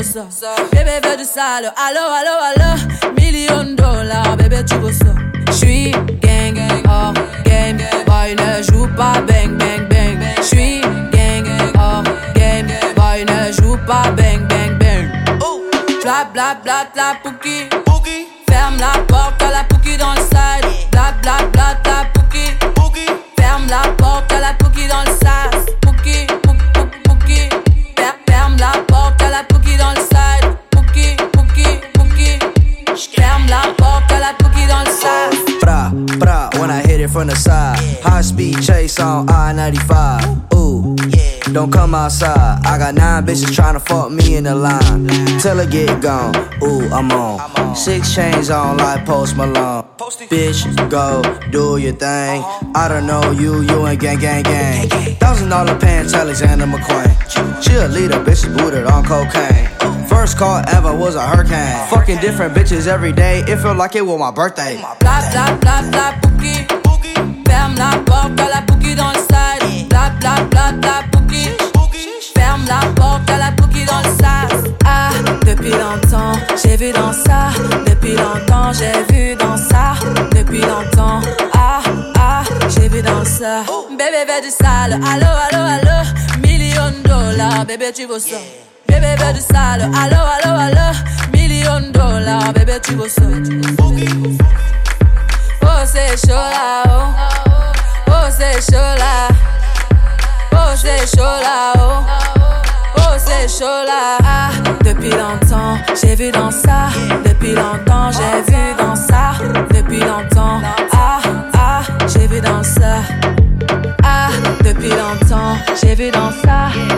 veux ça. Bébé veut du sale, allo, allo, allo. $1 000 000, bébé tu veux ça. J'suis gang, hors game, boy ne joue pas bang, bang, bang. J'suis gang, hors game, boy ne joue pas bang, bang, bang. Bla bla bla la pouki. Ferme la porte à la pouki dans le side. Bla bla bla la pouki. Ferme la porte à la pouki dans le sas. Pouki, pouki. Ferme la porte à la pouki dans le side. Pouki. Ferme la porte à la pouki dans le sas. Bra, bra, when I hit it from the side. High speed chase on I-95. Ooh, don't come outside. I got 9 bitches tryna fuck me in the line. Till I get gone, ooh, I'm on. 6 chains on like Post Malone. Bitch, go, do your thing. I don't know you ain't gang. $1,000 pants, Alexander McQueen. Cheerleader, bitches booted on cocaine. First call ever was a hurricane. Fucking different bitches every day, it felt like it was my birthday. Bla bla bla bla pouki. Ferme la porte à la pouki dans le side. Bla bla bla bla pouki. Ferme la porte à la pouki dans le sas. Ah, depuis longtemps, j'ai vu dans ça. Depuis longtemps, j'ai vu dans ça. Depuis longtemps, j'ai vu dans ça. Bébé veut du sale, allo, allo, allo. $1 000 000, bébé tu veux ça. Bébé veut du sale, allo, allo, allo. $1 000 000, bébé tu veux ça. Oh c'est chaud là, oh c'est chaud là. Oh c'est chaud là, oh c'est chaud là. Ah, depuis longtemps, j'ai vu dans ça. Depuis longtemps, j'ai vu dans ça. Depuis longtemps, j'ai vu dans ça. Ah, depuis longtemps, j'ai vu dans ça.